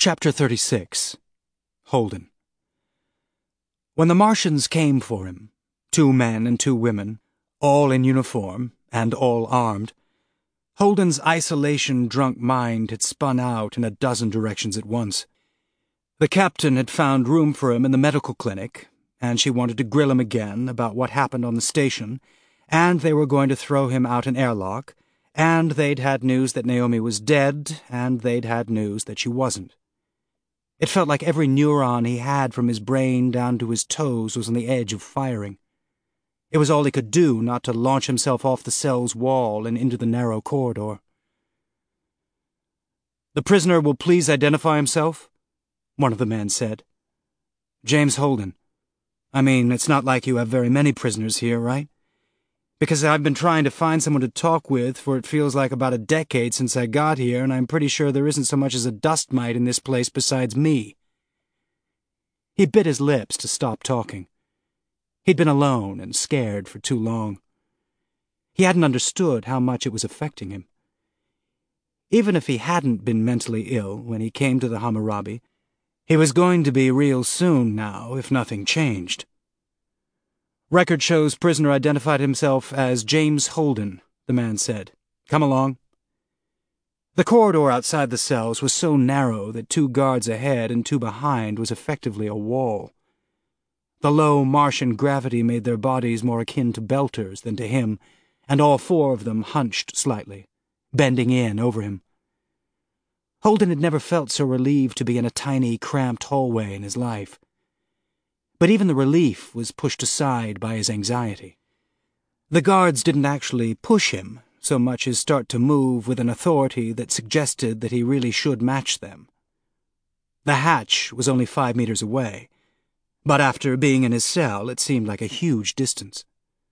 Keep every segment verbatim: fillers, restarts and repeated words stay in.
Chapter thirty-six. Holden. When the Martians came for him, two men and two women, all in uniform and all armed, Holden's isolation-drunk mind had spun out in a dozen directions at once. The captain had found room for him in the medical clinic, and she wanted to grill him again about what happened on the station, and they were going to throw him out an airlock, and they'd had news that Naomi was dead, and they'd had news that she wasn't. It felt like every neuron he had from his brain down to his toes was on the edge of firing. It was all he could do not to launch himself off the cell's wall and into the narrow corridor. "The prisoner will please identify himself," one of the men said. "James Holden. I mean, it's not like you have very many prisoners here, right? Because I've been trying to find someone to talk with for it feels like about a decade since I got here, and I'm pretty sure there isn't so much as a dust mite in this place besides me." He bit his lips to stop talking. He'd been alone and scared for too long. He hadn't understood how much it was affecting him. Even if he hadn't been mentally ill when he came to the Hammurabi, he was going to be real soon now if nothing changed. "Record shows prisoner identified himself as James Holden," the man said. "Come along." The corridor outside the cells was so narrow that two guards ahead and two behind was effectively a wall. The low Martian gravity made their bodies more akin to belters than to him, and all four of them hunched slightly, bending in over him. Holden had never felt so relieved to be in a tiny, cramped hallway in his life. But even the relief was pushed aside by his anxiety. The guards didn't actually push him so much as start to move with an authority that suggested that he really should match them. The hatch was only five meters away, but after being in his cell it seemed like a huge distance.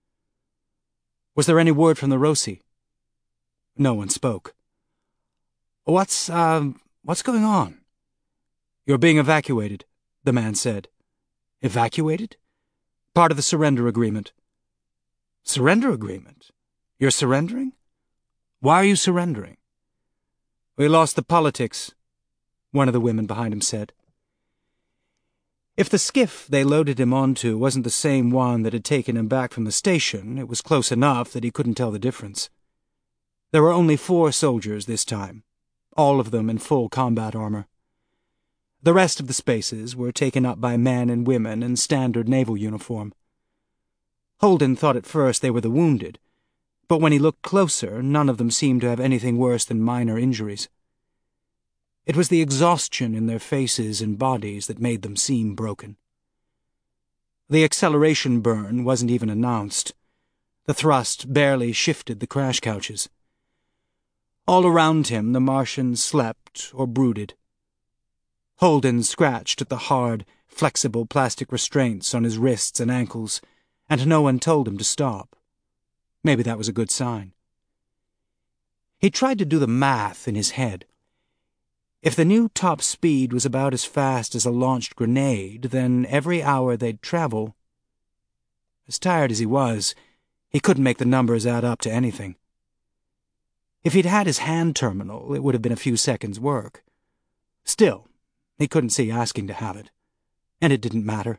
"Was there any word from the Roci?" No one spoke. What's, uh, what's going on?" "You're being evacuated," the man said. "Evacuated? Part of the surrender agreement." "Surrender agreement? You're surrendering? Why are you surrendering?" "We lost the politics," one of the women behind him said. If the skiff they loaded him onto wasn't the same one that had taken him back from the station, it was close enough that he couldn't tell the difference. There were only four soldiers this time, all of them in full combat armor. The rest of the spaces were taken up by men and women in standard naval uniform. Holden thought at first they were the wounded, but when he looked closer, none of them seemed to have anything worse than minor injuries. It was the exhaustion in their faces and bodies that made them seem broken. The acceleration burn wasn't even announced. The thrust barely shifted the crash couches. All around him the Martians slept or brooded. Holden scratched at the hard, flexible plastic restraints on his wrists and ankles, and no one told him to stop. Maybe that was a good sign. He tried to do the math in his head. If the new top speed was about as fast as a launched grenade, then every hour they'd travel. As tired as he was, he couldn't make the numbers add up to anything. If he'd had his hand terminal, it would have been a few seconds' work. Still, he couldn't see asking to have it, and it didn't matter.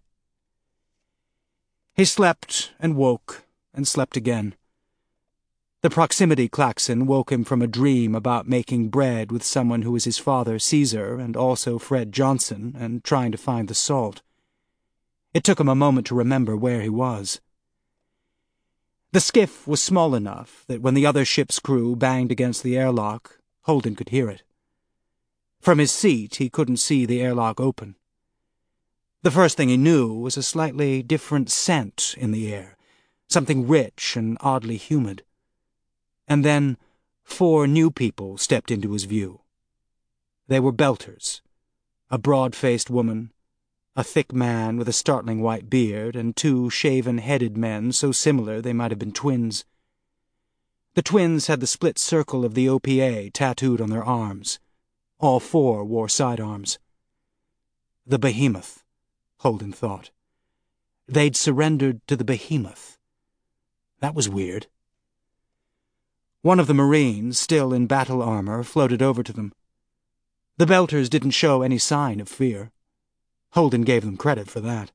He slept and woke and slept again. The proximity klaxon woke him from a dream about making bread with someone who was his father, Caesar, and also Fred Johnson, and trying to find the salt. It took him a moment to remember where he was. The skiff was small enough that when the other ship's crew banged against the airlock, Holden could hear it. From his seat, he couldn't see the airlock open. The first thing he knew was a slightly different scent in the air, something rich and oddly humid. And then four new people stepped into his view. They were belters, a broad-faced woman, a thick man with a startling white beard, and two shaven-headed men so similar they might have been twins. The twins had the split circle of the O P A tattooed on their arms. All four wore sidearms. The Behemoth, Holden thought. They'd surrendered to the Behemoth. That was weird. One of the Marines, still in battle armor, floated over to them. The Belters didn't show any sign of fear. Holden gave them credit for that.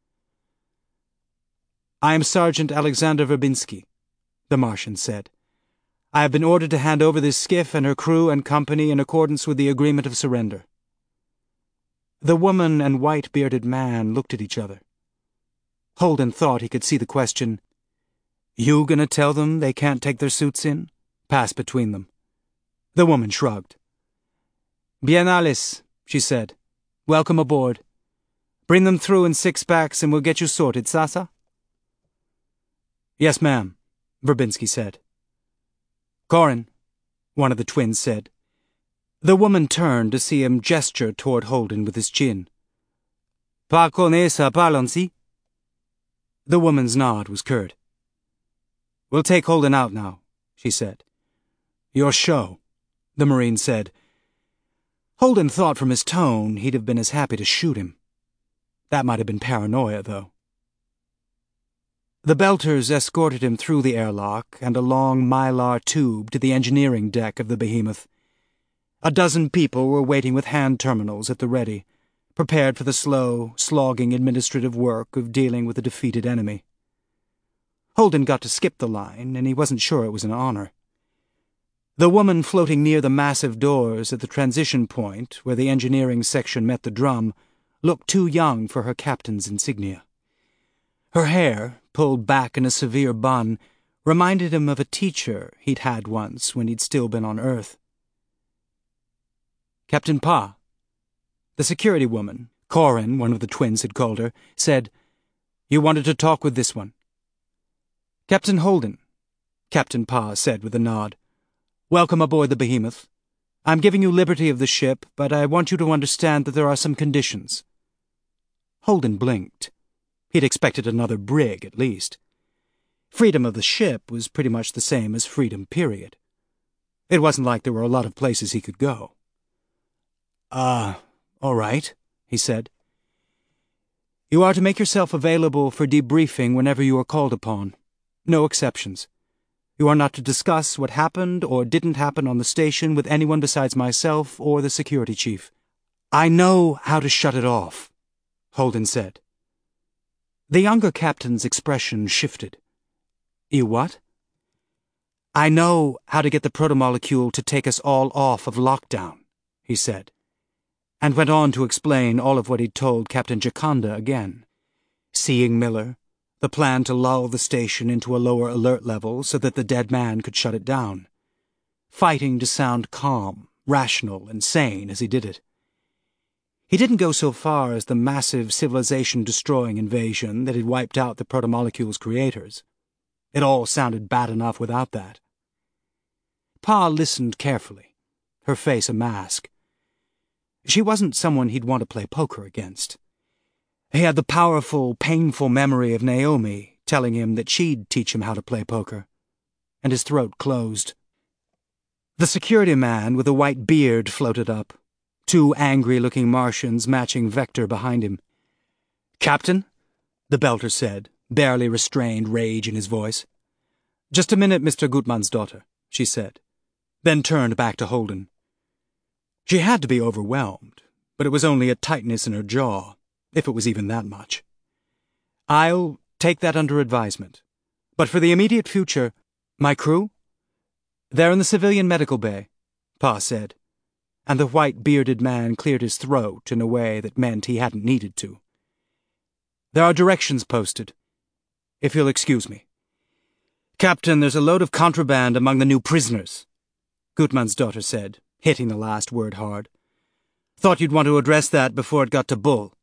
"I am Sergeant Alexander Verbinski," the Martian said. "I have been ordered to hand over this skiff and her crew and company in accordance with the agreement of surrender." The woman and white-bearded man looked at each other. Holden thought he could see the question, "You gonna tell them they can't take their suits in?" pass between them. The woman shrugged. "Bien Alice," she said. "Welcome aboard. Bring them through in six packs and we'll get you sorted, Sasa?" "Yes, ma'am," Verbinski said. "Corin," one of the twins said. The woman turned to see him gesture toward Holden with his chin. "Pas con esa parlancy?" The woman's nod was curt. "We'll take Holden out now," she said. "Your show," the Marine said. Holden thought from his tone he'd have been as happy to shoot him. That might have been paranoia, though. The Belters escorted him through the airlock and a long mylar tube to the engineering deck of the behemoth. A dozen people were waiting with hand terminals at the ready, prepared for the slow, slogging administrative work of dealing with a defeated enemy. Holden got to skip the line, and he wasn't sure it was an honor. The woman floating near the massive doors at the transition point where the engineering section met the drum looked too young for her captain's insignia. Her hair, pulled back in a severe bun, reminded him of a teacher he'd had once when he'd still been on Earth. "Captain Pa," the security woman, Corin, one of the twins had called her, said, "You wanted to talk with this one." "Captain Holden," Captain Pa said with a nod. "Welcome aboard the behemoth. I'm giving you liberty of the ship, but I want you to understand that there are some conditions." Holden blinked. He'd expected another brig, at least. Freedom of the ship was pretty much the same as freedom, period. It wasn't like there were a lot of places he could go. Uh, all right, he said. "You are to make yourself available for debriefing whenever you are called upon. No exceptions. You are not to discuss what happened or didn't happen on the station with anyone besides myself or the security chief." "I know how to shut it off," Holden said. The younger captain's expression shifted. "You what?" "I know how to get the protomolecule to take us all off of lockdown," he said, and went on to explain all of what he'd told Captain Gioconda again. Seeing Miller, the plan to lull the station into a lower alert level so that the dead man could shut it down. Fighting to sound calm, rational, and sane as he did it. He didn't go so far as the massive civilization-destroying invasion that had wiped out the protomolecule's creators. It all sounded bad enough without that. Pa listened carefully, her face a mask. She wasn't someone he'd want to play poker against. He had the powerful, painful memory of Naomi telling him that she'd teach him how to play poker, and his throat closed. The security man with a white beard floated up, two angry-looking Martians matching Vector behind him. "Captain," the Belter said, barely restrained rage in his voice. "Just a minute, Mister Gutmann's daughter," she said, then turned back to Holden. She had to be overwhelmed, but it was only a tightness in her jaw, if it was even that much. "I'll take that under advisement. But for the immediate future, my crew? They're in the civilian medical bay," Pa said, and the white-bearded man cleared his throat in a way that meant he hadn't needed to. "There are directions posted. If you'll excuse me." "Captain, there's a load of contraband among the new prisoners," Gutmann's daughter said, hitting the last word hard. "Thought you'd want to address that before it got to Bull."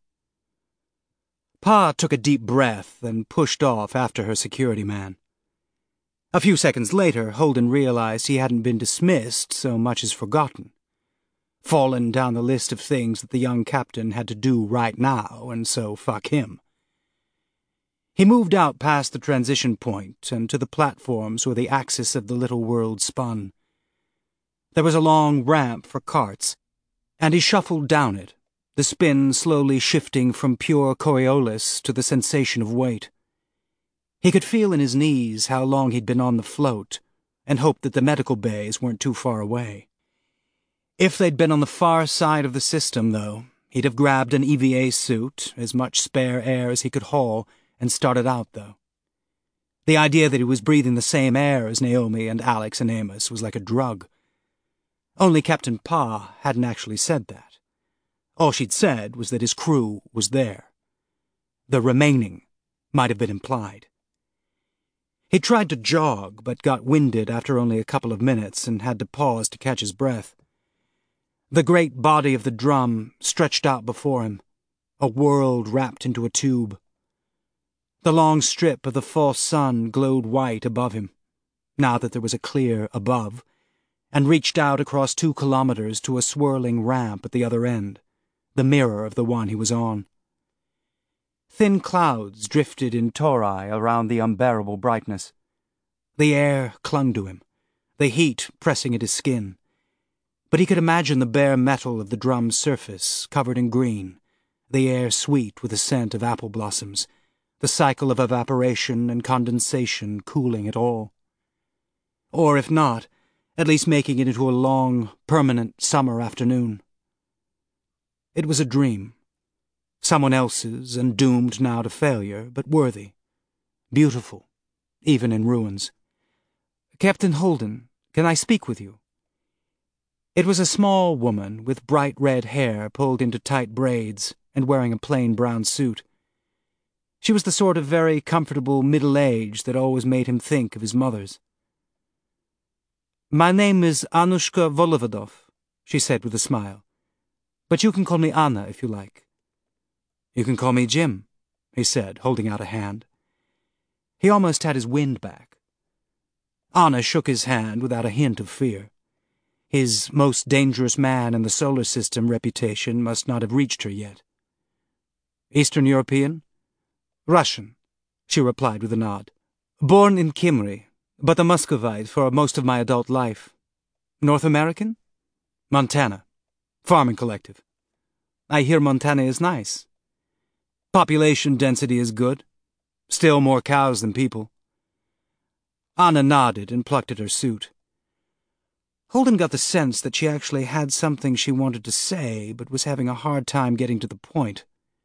Pa took a deep breath and pushed off after her security man. A few seconds later, Holden realized he hadn't been dismissed so much as forgotten. Fallen down the list of things that the young captain had to do right now, and so fuck him. He moved out past the transition point and to the platforms where the axis of the little world spun. There was a long ramp for carts, and he shuffled down it, the spin slowly shifting from pure Coriolis to the sensation of weight. He could feel in his knees how long he'd been on the float, and hoped that the medical bays weren't too far away. If they'd been on the far side of the system, though, he'd have grabbed an E V A suit, as much spare air as he could haul, and started out, though. The idea that he was breathing the same air as Naomi and Alex and Amos was like a drug. Only Captain Pa hadn't actually said that. All she'd said was that his crew was there. The remaining might have been implied. He tried to jog, but got winded after only a couple of minutes and had to pause to catch his breath. The great body of the drum stretched out before him, a world wrapped into a tube. The long strip of the false sun glowed white above him, now that there was a clear above, and reached out across two kilometers to a swirling ramp at the other end, the mirror of the one he was on. Thin clouds drifted in tori around the unbearable brightness. The air clung to him, the heat pressing at his skin. But he could imagine the bare metal of the drum's surface covered in green, the air sweet with the scent of apple blossoms, the cycle of evaporation and condensation cooling it all. Or if not, at least making it into a long, permanent summer afternoon. It was a dream. Someone else's, and doomed now to failure, but worthy. Beautiful, even in ruins. "Captain Holden, can I speak with you?" It was a small woman with bright red hair pulled into tight braids and wearing a plain brown suit. She was the sort of very comfortable middle age that always made him think of his mother's. "My name is Anushka Volovodov," she said with a smile. "But you can call me Anna if you like." "You can call me Jim," he said, holding out a hand. He almost had his wind back. Anna shook his hand without a hint of fear. His most dangerous man in the solar system reputation must not have reached her yet. "Eastern European?" "Russian," she replied with a nod. "Born in Kimry, but a Muscovite for most of my adult life. North American?" "Montana. Farming collective." "I hear Montana is nice." "Population density is good. Still more cows than people." Anna nodded and plucked at her suit. Holden got the sense that she actually had something she wanted to say, but was having a hard time getting to the point.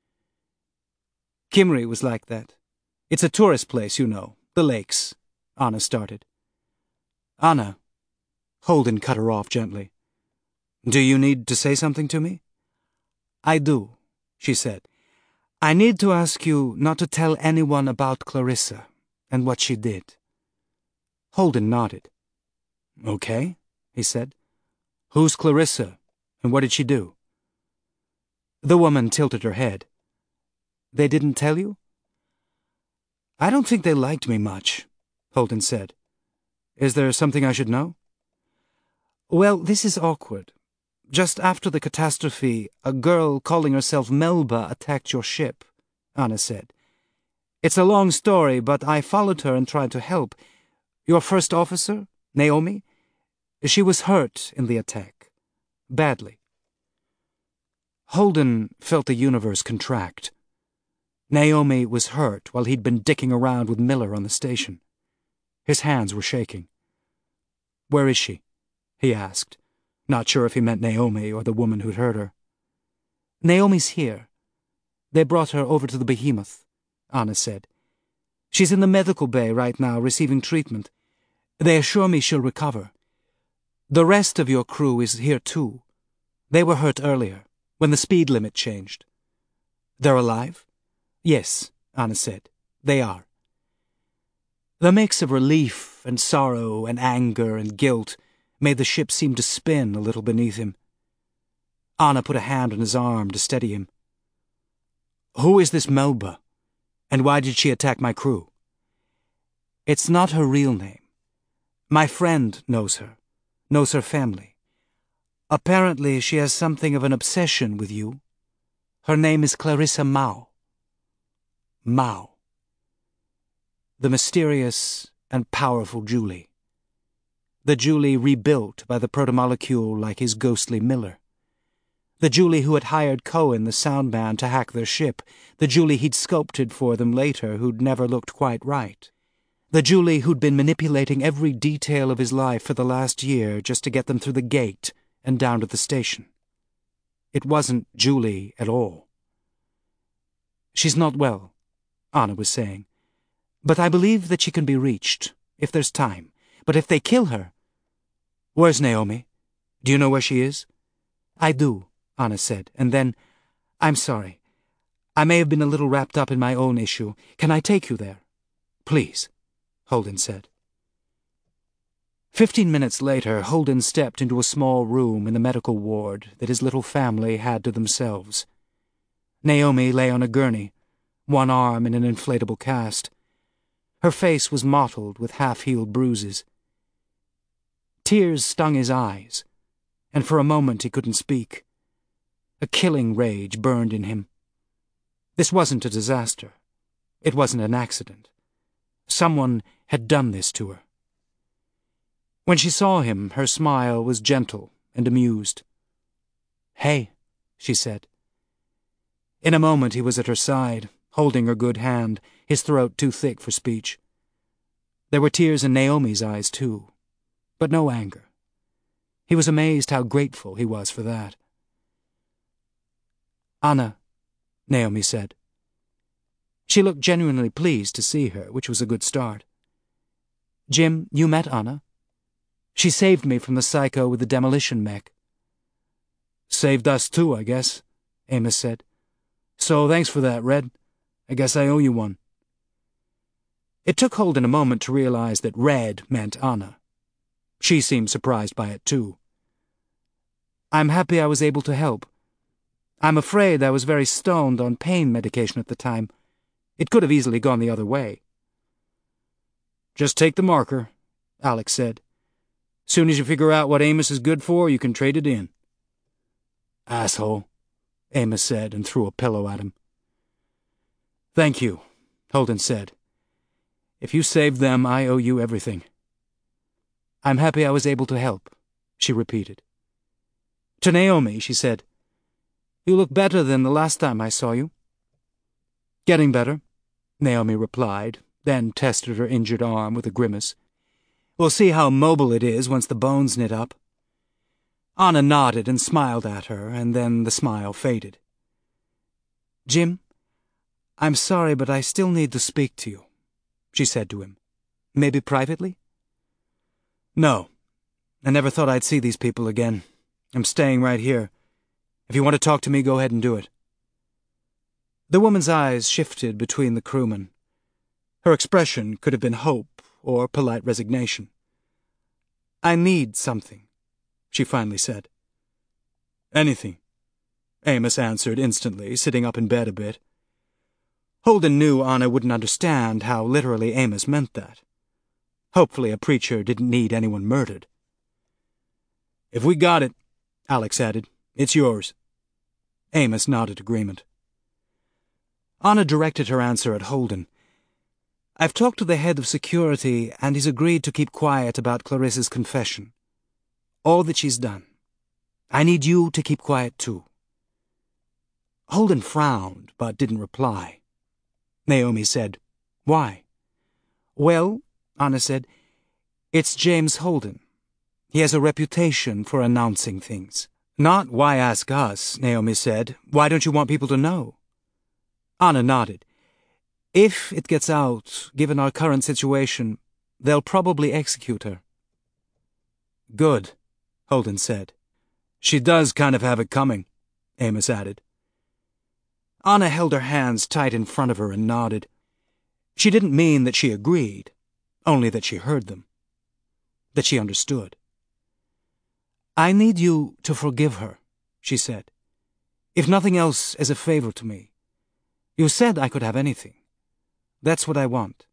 "Kimry was like that. It's a tourist place, you know, the lakes," Anna started. "Anna," Holden cut her off gently. "Do you need to say something to me?" "I do," she said. "I need to ask you not to tell anyone about Clarissa and what she did." Holden nodded. "Okay," he said. "Who's Clarissa, and what did she do?" The woman tilted her head. "They didn't tell you?" "I don't think they liked me much," Holden said. "Is there something I should know?" "Well, this is awkward. Just after the catastrophe, a girl calling herself Melba attacked your ship," Anna said. "It's a long story, but I followed her and tried to help. Your first officer, Naomi, she was hurt in the attack. Badly." Holden felt the universe contract. Naomi was hurt while he'd been dicking around with Miller on the station. His hands were shaking. "Where is she?" he asked, not sure if he meant Naomi or the woman who'd hurt her. "Naomi's here. They brought her over to the Behemoth," Anna said. "She's in the medical bay right now receiving treatment. They assure me she'll recover. The rest of your crew is here too. They were hurt earlier, when the speed limit changed." "They're alive?" "Yes," Anna said. "They are." The mix of relief and sorrow and anger and guilt made the ship seem to spin a little beneath him. Anna put a hand on his arm to steady him. "Who is this Melba, and why did she attack my crew?" "It's not her real name. My friend knows her, knows her family. Apparently she has something of an obsession with you. Her name is Clarissa Mao." Mao. The mysterious and powerful Julie. The Julie rebuilt by the protomolecule like his ghostly Miller. The Julie who had hired Cohen, the sound man, to hack their ship. The Julie he'd sculpted for them later who'd never looked quite right. The Julie who'd been manipulating every detail of his life for the last year just to get them through the gate and down to the station. It wasn't Julie at all. "She's not well," Anna was saying, "but I believe that she can be reached, if there's time. But if they kill her—" "Where's Naomi? Do you know where she is?" "I do," Anna said, and then, "I'm sorry. I may have been a little wrapped up in my own issue. Can I take you there?" "Please," Holden said. Fifteen minutes later, Holden stepped into a small room in the medical ward that his little family had to themselves. Naomi lay on a gurney, one arm in an inflatable cast. Her face was mottled with half-healed bruises. Tears stung his eyes, and for a moment he couldn't speak. A killing rage burned in him. This wasn't a disaster. It wasn't an accident. Someone had done this to her. When she saw him, her smile was gentle and amused. "Hey," she said. In a moment he was at her side, holding her good hand, his throat too thick for speech. There were tears in Naomi's eyes, too, but no anger. He was amazed how grateful he was for that. "Anna," Naomi said. She looked genuinely pleased to see her, which was a good start. "Jim, you met Anna? She saved me from the psycho with the demolition mech." "Saved us too, I guess," Amos said. "So thanks for that, Red. I guess I owe you one." It took Holden a moment to realize that Red meant Anna. She seemed surprised by it, too. "I'm happy I was able to help. I'm afraid I was very stoned on pain medication at the time. It could have easily gone the other way." "Just take the marker," Alex said. "Soon as you figure out what Amos is good for, you can trade it in." "Asshole," Amos said and threw a pillow at him. "Thank you," Holden said. "If you saved them, I owe you everything." "I'm happy I was able to help," she repeated. To Naomi, she said, "You look better than the last time I saw you." "Getting better," Naomi replied, then tested her injured arm with a grimace. "We'll see how mobile it is once the bones knit up." Anna nodded and smiled at her, and then the smile faded. "Jim, I'm sorry, but I still need to speak to you," she said to him. "Maybe privately?" "No. I never thought I'd see these people again. I'm staying right here. If you want to talk to me, go ahead and do it." The woman's eyes shifted between the crewmen. Her expression could have been hope or polite resignation. "I need something," she finally said. "Anything," Amos answered instantly, sitting up in bed a bit. Holden knew Anna wouldn't understand how literally Amos meant that. Hopefully a preacher didn't need anyone murdered. "If we got it," Alex added, "it's yours." Amos nodded agreement. Anna directed her answer at Holden. "I've talked to the head of security, and he's agreed to keep quiet about Clarissa's confession. All that she's done. I need you to keep quiet, too." Holden frowned, but didn't reply. Naomi said, "Why?" "Well," Anna said, "it's James Holden. He has a reputation for announcing things." "Not why ask us," Naomi said. "Why don't you want people to know?" Anna nodded. "If it gets out, given our current situation, they'll probably execute her." "Good," Holden said. "She does kind of have it coming," Amos added. Anna held her hands tight in front of her and nodded. She didn't mean that she agreed, only that she heard them, that she understood. "I need you to forgive her," she said. "If nothing else, as a favor to me. You said I could have anything. That's what I want."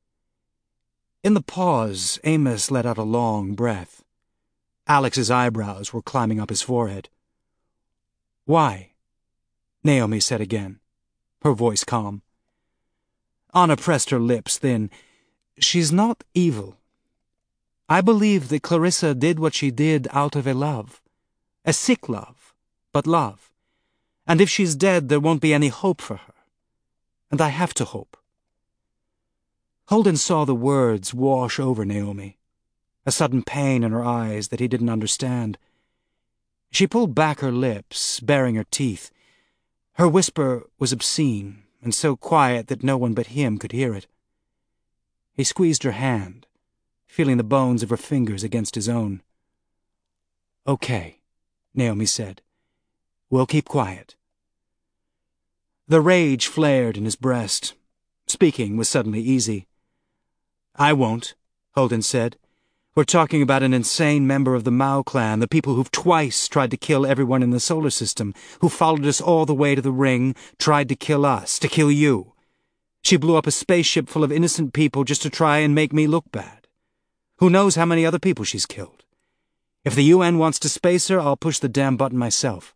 In the pause, Amos let out a long breath. Alex's eyebrows were climbing up his forehead. "Why?" Naomi said again, her voice calm. Anna pressed her lips thin. "She's not evil. I believe that Clarissa did what she did out of a love. A sick love, but love. And if she's dead, there won't be any hope for her. And I have to hope." Holden saw the words wash over Naomi, a sudden pain in her eyes that he didn't understand. She pulled back her lips, baring her teeth. Her whisper was obscene, and so quiet that no one but him could hear it. He squeezed her hand, feeling the bones of her fingers against his own. "Okay," Naomi said. "We'll keep quiet." The rage flared in his breast. Speaking was suddenly easy. "I won't," Holden said. "We're talking about an insane member of the Mao clan, the people who've twice tried to kill everyone in the solar system, who followed us all the way to the ring, tried to kill us, to kill you. She blew up a spaceship full of innocent people just to try and make me look bad. Who knows how many other people she's killed? If the U N wants to space her, I'll push the damn button myself."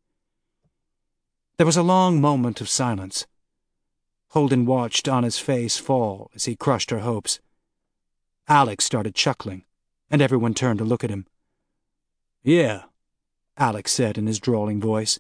There was a long moment of silence. Holden watched Anna's face fall as he crushed her hopes. Alex started chuckling, and everyone turned to look at him. "Yeah," Alex said in his drawling voice.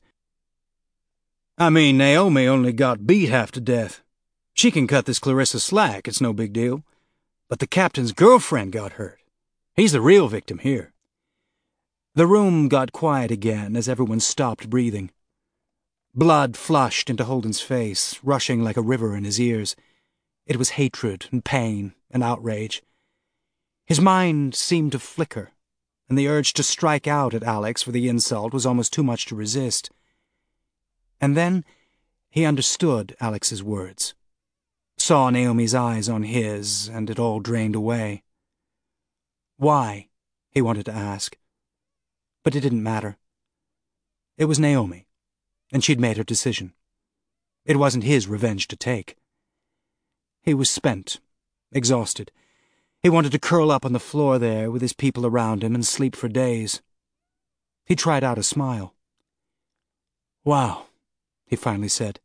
"I mean, Naomi only got beat half to death. She can cut this Clarissa slack, it's no big deal. But the captain's girlfriend got hurt. He's the real victim here." The room got quiet again as everyone stopped breathing. Blood flushed into Holden's face, rushing like a river in his ears. It was hatred and pain and outrage. His mind seemed to flicker, and the urge to strike out at Alex for the insult was almost too much to resist. And then he understood Alex's words, saw Naomi's eyes on his, and it all drained away. Why? He wanted to ask. But it didn't matter. It was Naomi, and she'd made her decision. It wasn't his revenge to take. He was spent, exhausted. He wanted to curl up on the floor there with his people around him and sleep for days. He tried out a smile. "Wow," he finally said.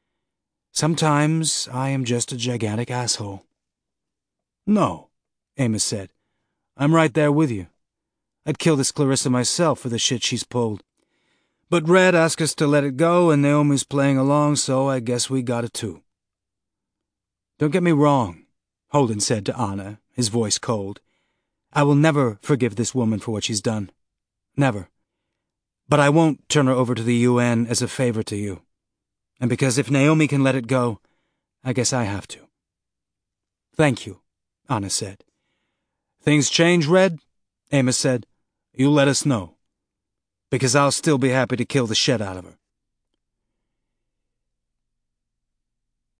"Sometimes I am just a gigantic asshole." "No," Amos said. "I'm right there with you. I'd kill this Clarissa myself for the shit she's pulled. But Red asked us to let it go, and Naomi's playing along, so I guess we got it too." "Don't get me wrong," Holden said to Anna, his voice cold. "I will never forgive this woman for what she's done. Never. But I won't turn her over to the U N as a favor to you. And because if Naomi can let it go, I guess I have to." "Thank you," Anna said. "Things change, Red?" Amos said. "You let us know. Because I'll still be happy to kill the shit out of her."